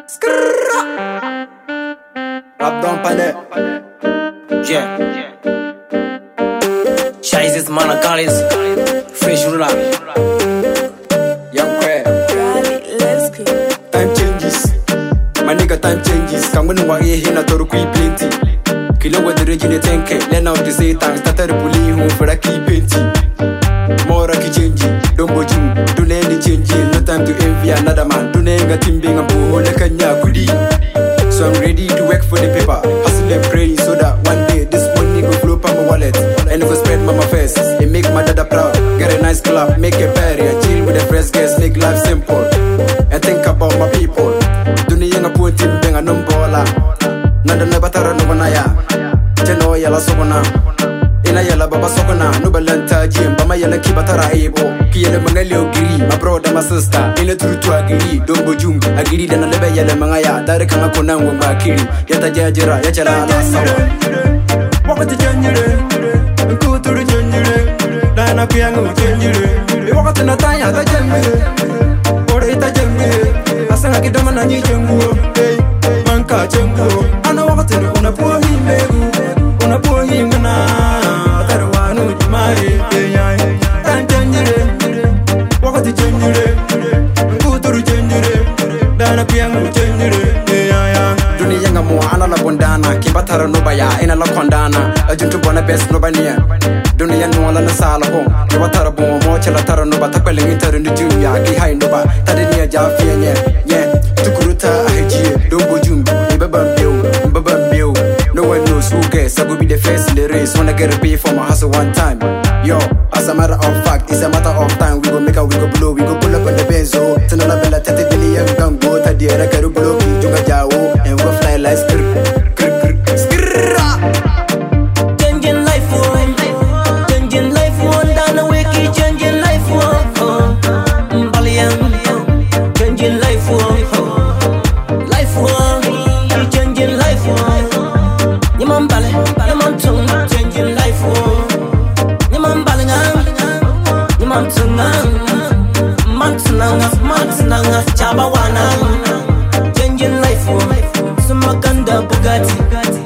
Rap down pane. Yeah. Scheiße, Mann, Kalis. Fresh rap. Young Quay. Let's go. Time changes. My nigga, time changes. Kangwani wa ye hina toru kui plenty. Kilo wa the regine tenke. Learn how to say thanks. Tata repuli home for a key painting. More ki change. Don't go jum. Don't any change. No time to envy another man. Don't ain't got him being a bull like a kudi. So I'm ready to work for the paper. Hustle and pray so that one day this money go flow up my wallet. And go spread mama face. And make my dada proud. Get a nice club, make a party. And chill with the fresh guests, make life simple. And think about my people. Duni yanga po team benga numbola. Nanda na batara no banaya. Cheno yala sokona. Ina yala baba sokona. No balanta jim. Bama yala kibatara ebo. Kiyele mangali ogiri. My brother, my sister. Ina true to agiri. Don't go jum. Agiri dana lebe yala mangaya. Dare kama kona ngomba kiri. Yata jajira. Yachala ala sawa. Wakati janjire. Nkuturu janjire. Dana kuyangu janjire. Wakati natanya ta janjire. Ore ita janjire. Asanga kidama na nyi jangu. Manka jangu. Ana wakati unapuwa himbegu. Unapuwa hingana. Tarwanu jumari. Tan janjire. Wakati janjire. Nkuturu janjire. Dana kuyangu janjire. Duni yanga mo ana la bondana. Kimbatara no baya. Ina la kondana. Ajuntu bona best no bania. Duni yanu ala na sala home. Kimbatara bo mo chela tara no ba. Takwele ngitara ni juya. Ki hai no ba. Tade niya jafia nye. Tukuruta ahijie. Dombo jumbi. Mbabambio. No one knows who cares. I will be the first in the race. Wanna get a pay for my hustle one time. Yo, as a matter of fact, it's a matter of time. We go make a, we go blow, we go pull up on the benzo. Tana bella 30 billion gun go. Tadiera karu blow, junga jawo. And we go fly like Changing life, changing life, down a wiki, changing life, Balian, changing life, changing life, Yaman Bale, Yaman Tung, changing life, Yaman Balingan, Yaman Tungan, Mantunanga, Chabawana, changing life, Sumakanda Bugatti.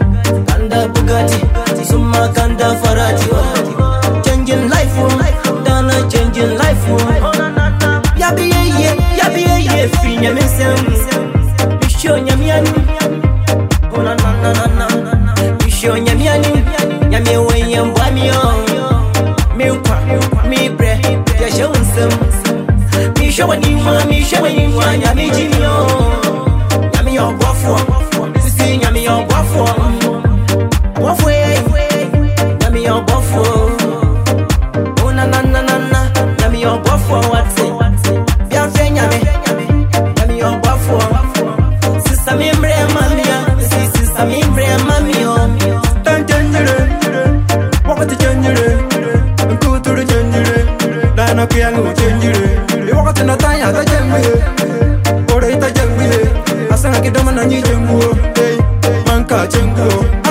Sumakanda Farati, changing life, Dana changing life. Yabi ye, Finya Missam, Bisho Yamian, Ona na, Bisho Yamian, Yami Wayam Wamio, Milka, Mi Bre, Yashawnsam, Misha Wanyima, Yami Jimio, Yami or Buffo, Sing Yami or Buffo. Waffle, yummy your buffo. Oh na, yummy your buffo. What's it? Bianfe yummy your buffo. Sister me bre mamia, sister me bre mamio. Tan janjire, wakati janjire. Nkuturu janjire, dana kuyangu janjire. Wakati natanya ta janjire. Ore ita janjire, asanga kidama na nyi jangu. Manka jangu.